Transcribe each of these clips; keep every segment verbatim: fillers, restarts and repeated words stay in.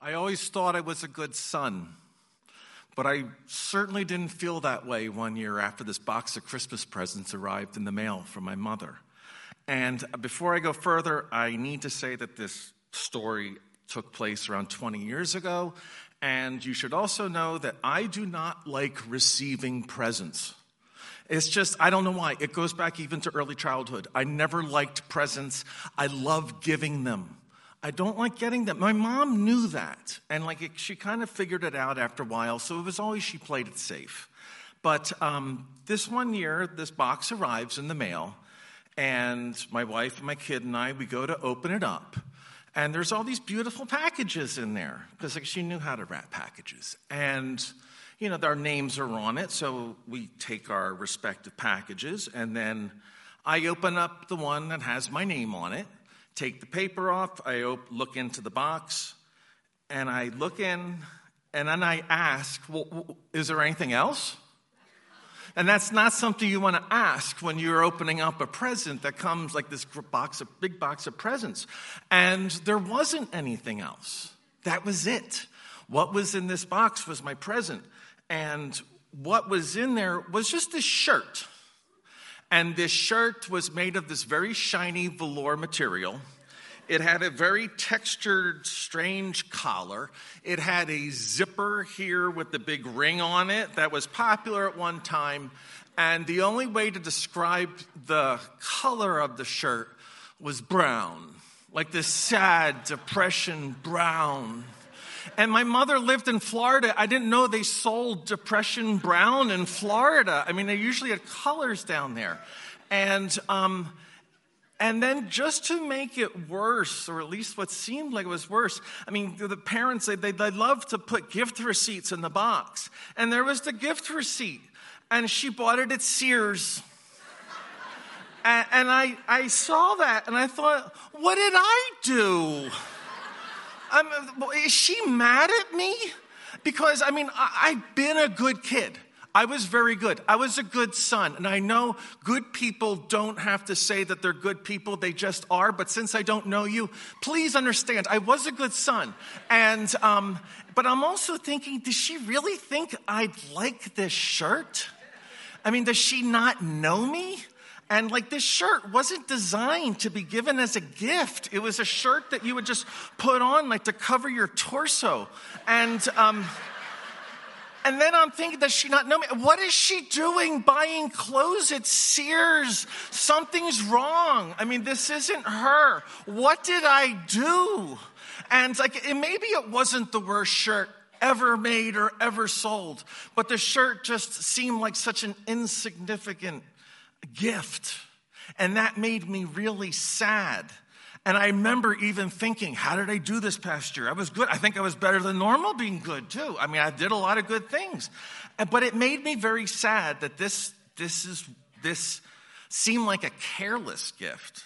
I always thought I was a good son, but I certainly didn't feel that way one year after this box of Christmas presents arrived in the mail from my mother. And before I go further, I need to say that this story took place around twenty years ago, and you should also know that I do not like receiving presents. It's just, I don't know why. It goes back even to early childhood. I never liked presents. I love giving them. I don't like getting them. My mom knew that, and like it, she kind of figured it out after a while, so it was always she played it safe. But um, this one year, this box arrives in the mail, and my wife and my kid and I, we go to open it up, and there's all these beautiful packages in there, because like, she knew how to wrap packages. And, you know, our names are on it, so we take our respective packages, and then I open up the one that has my name on it, take the paper off, I op- look into the box, and I look in, and then I ask, well, is there anything else? And that's not something you want to ask when you're opening up a present that comes like this box of, big box of presents. And there wasn't anything else. That was it. What was in this box was my present. And what was in there was just this shirt. And this shirt was made of this very shiny velour material. It had a very textured, strange collar. It had a zipper here with the big ring on it that was popular at one time. And the only way to describe the color of the shirt was brown, like this sad depression brown. And my mother lived in Florida. I didn't know they sold depression brown in Florida. I mean, they usually had colors down there. And um, and then just to make it worse, or at least what seemed like it was worse, I mean, the parents, they, they, they love to put gift receipts in the box. And there was the gift receipt. And she bought it at Sears. and and I, I saw that, and I thought, what did I do? I'm, is she mad at me? Because, I mean, I, I've been a good kid. I was very good. I was a good son. And I know good people don't have to say that they're good people. They just are. But since I don't know you, please understand, I was a good son. And, um, but I'm also thinking, does she really think I'd like this shirt? I mean, does she not know me? And like this shirt wasn't designed to be given as a gift. It was a shirt that you would just put on like to cover your torso. And um, and then I'm thinking, does she not know me? What is she doing buying clothes at Sears? Something's wrong. I mean, this isn't her. What did I do? And like, it, maybe it wasn't the worst shirt ever made or ever sold, but the shirt just seemed like such an insignificant gift. And that made me really sad. And I remember even thinking, how did I do this past year? I was good. I think I was better than normal being good too. I mean, I did a lot of good things. But it made me very sad that this this is this seemed like a careless gift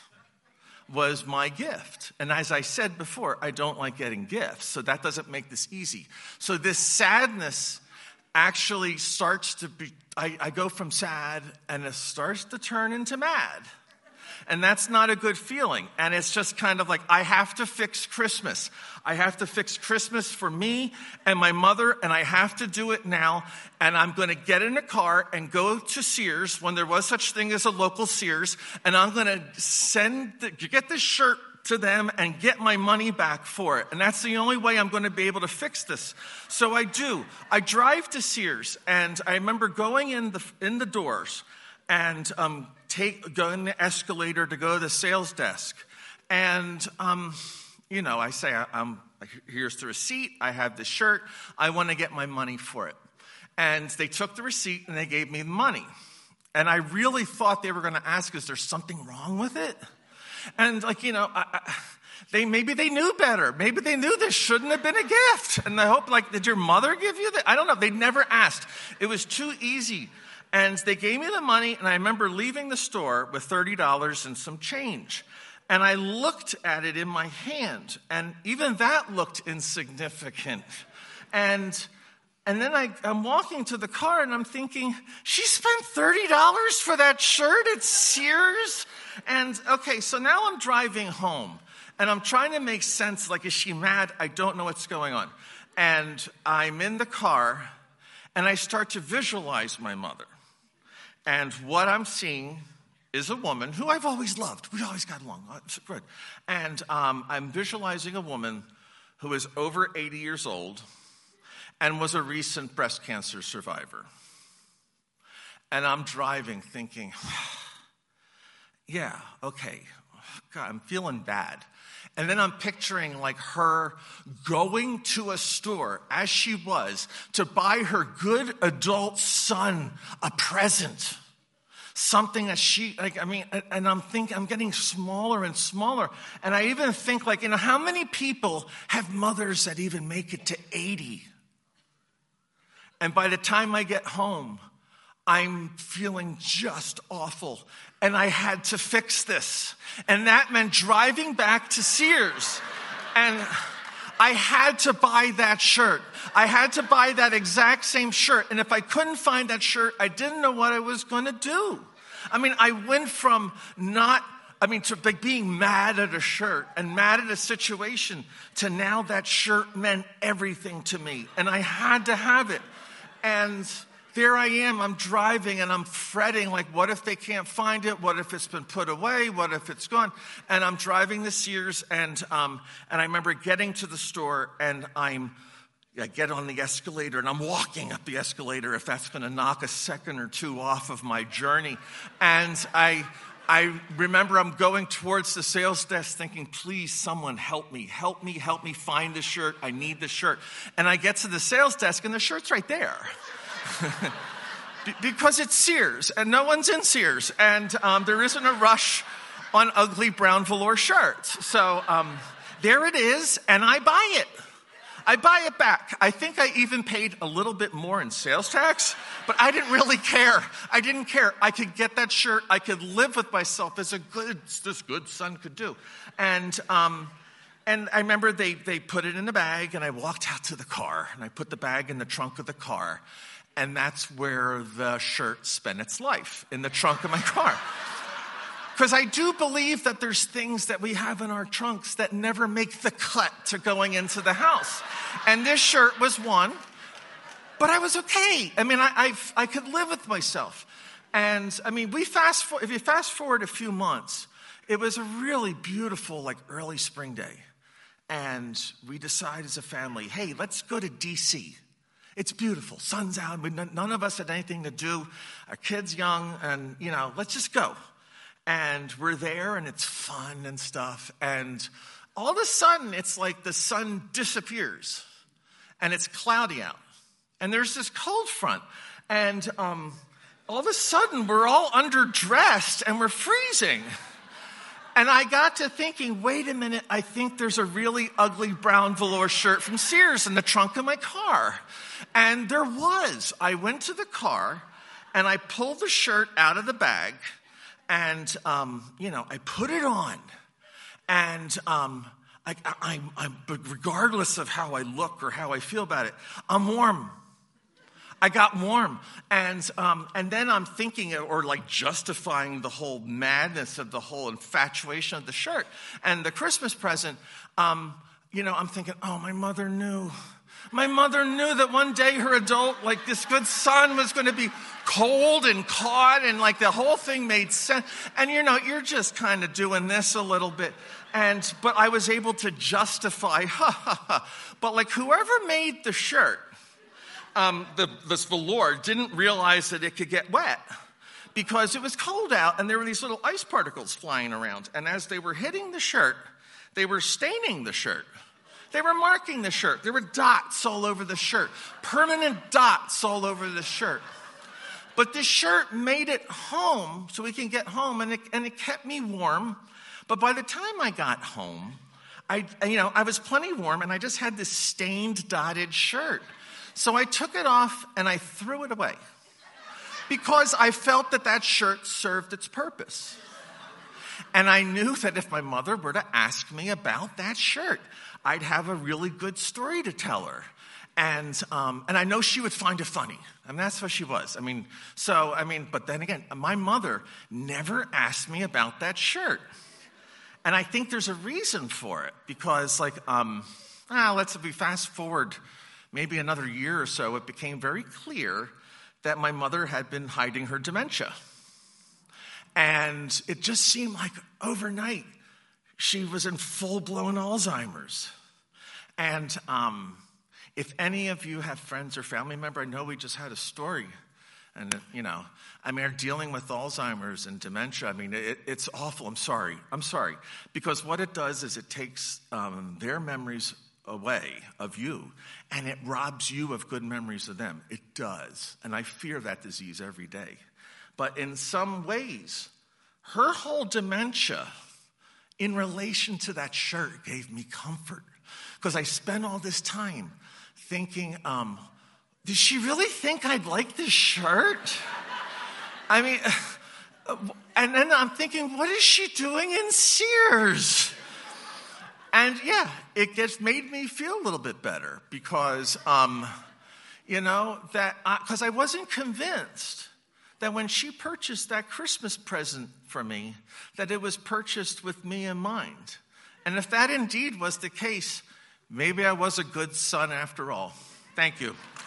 was my gift. And as I said before, I don't like getting gifts. So that doesn't make this easy. So this sadness actually starts to be, I, I go from sad and it starts to turn into mad. And that's not a good feeling. And it's just kind of like, I have to fix Christmas. I have to fix Christmas for me and my mother, and I have to do it now. And I'm going to get in a car and go to Sears when there was such thing as a local Sears. And I'm going to send, the, get this shirt to them and get my money back for it. And that's the only way I'm going to be able to fix this. So I do. I drive to Sears, and I remember going in the in the doors and um, take going the escalator to go to the sales desk. And, um, you know, I say, I, I'm, here's the receipt. I have this shirt. I want to get my money for it. And they took the receipt and they gave me the money. And I really thought they were going to ask, is there something wrong with it? And like, you know, I, I, they maybe they knew better. Maybe they knew this shouldn't have been a gift. And I hope, like, did your mother give you that? I don't know. They never asked. It was too easy. And they gave me the money, and I remember leaving the store with thirty dollars and some change. And I looked at it in my hand, and even that looked insignificant. And and then I, I'm walking to the car, and I'm thinking, she spent thirty dollars for that shirt at Sears? And, okay, so now I'm driving home. And I'm trying to make sense, like, is she mad? I don't know what's going on. And I'm in the car, and I start to visualize my mother. And what I'm seeing is a woman who I've always loved. We always got along. It's good. And um, I'm visualizing a woman who is over eighty years old and was a recent breast cancer survivor. And I'm driving thinking, yeah, okay, God, I'm feeling bad. And then I'm picturing like her going to a store, as she was, to buy her good adult son a present. Something that she, like, I mean, and I'm thinking, I'm getting smaller and smaller. And I even think, like, you know, how many people have mothers that even make it to eighty? And by the time I get home, I'm feeling just awful. And I had to fix this. And that meant driving back to Sears. And I had to buy that shirt. I had to buy that exact same shirt. And if I couldn't find that shirt, I didn't know what I was going to do. I mean, I went from not, I mean, to like being mad at a shirt and mad at a situation to now that shirt meant everything to me. And I had to have it. And there I am, I'm driving and I'm fretting, like, what if they can't find it? What if it's been put away? What if it's gone? And I'm driving to Sears, and um, and I remember getting to the store, and I'm, I get on the escalator, and I'm walking up the escalator, if that's going to knock a second or two off of my journey. And I I remember I'm going towards the sales desk thinking, please, someone help me, help me, help me find the shirt. I need the shirt. And I get to the sales desk, and the shirt's right there. Because it's Sears, and no one's in Sears, and um, there isn't a rush on ugly brown velour shirts. So um, there it is, and I buy it. I buy it back. I think I even paid a little bit more in sales tax, but I didn't really care. I didn't care. I could get that shirt. I could live with myself as a good, this good son could do. And um, and I remember they they put it in the bag, and I walked out to the car, and I put the bag in the trunk of the car. And that's where the shirt spent its life, in the trunk of my car. Because I do believe that there's things that we have in our trunks that never make the cut to going into the house. And this shirt was one, but I was okay. I mean, I I, I could live with myself. And I mean, we fast forward, if you fast forward a few months, it was a really beautiful, like, early spring day. And we decided as a family, hey, let's go to D C It's beautiful. Sun's out. We, none of us had anything to do. Our kid's young, and, you know, let's just go. And we're there, and it's fun and stuff. And all of a sudden, it's like the sun disappears, and it's cloudy out. And there's this cold front. And um, all of a sudden, we're all underdressed, and we're freezing. And I got to thinking, wait a minute, I think there's a really ugly brown velour shirt from Sears in the trunk of my car. And there was. I went to the car, and I pulled the shirt out of the bag, and, um, you know, I put it on. And um, I, I, I, regardless of how I look or how I feel about it, I'm warm. I got warm. And um, and then I'm thinking, or like justifying the whole madness of the whole infatuation of the shirt. And the Christmas present, um, you know, I'm thinking, oh, my mother knew. My mother knew that one day her adult, like this good son, was going to be cold and caught, and like the whole thing made sense. And you know, you're just kind of doing this a little bit. And but I was able to justify, ha ha ha. But like whoever made the shirt, Um, the, this velour didn't realize that it could get wet because it was cold out and there were these little ice particles flying around. And as they were hitting the shirt, they were staining the shirt. They were marking the shirt. There were dots all over the shirt, permanent dots all over the shirt. But this shirt made it home so we can get home, and it, and it kept me warm. But by the time I got home, I, you know, I was plenty warm, and I just had this stained, dotted shirt. So I took it off and I threw it away because I felt that that shirt served its purpose. And I knew that if my mother were to ask me about that shirt, I'd have a really good story to tell her. And um, and I know she would find it funny. I mean, that's what she was. I mean, so, I mean, but then again, my mother never asked me about that shirt. And I think there's a reason for it because, like, um, ah, let's we fast forward maybe another year or so, it became very clear that my mother had been hiding her dementia. And it just seemed like overnight she was in full-blown Alzheimer's. And um, if any of you have friends or family member, I know we just had a story. And, you know, I mean, are dealing with Alzheimer's and dementia. I mean, it, it's awful. I'm sorry. I'm sorry. Because what it does is it takes um, their memories away of you, and it robs you of good memories of them. It does. And I fear that disease every day. But in some ways, her whole dementia in relation to that shirt gave me comfort. Because I spent all this time thinking, um, did she really think I'd like this shirt? I mean, and then I'm thinking, what is she doing in Sears? And yeah, it gets made me feel a little bit better because, um, you know, that because I, I wasn't convinced that when she purchased that Christmas present for me, that it was purchased with me in mind. And if that indeed was the case, maybe I was a good son after all. Thank you.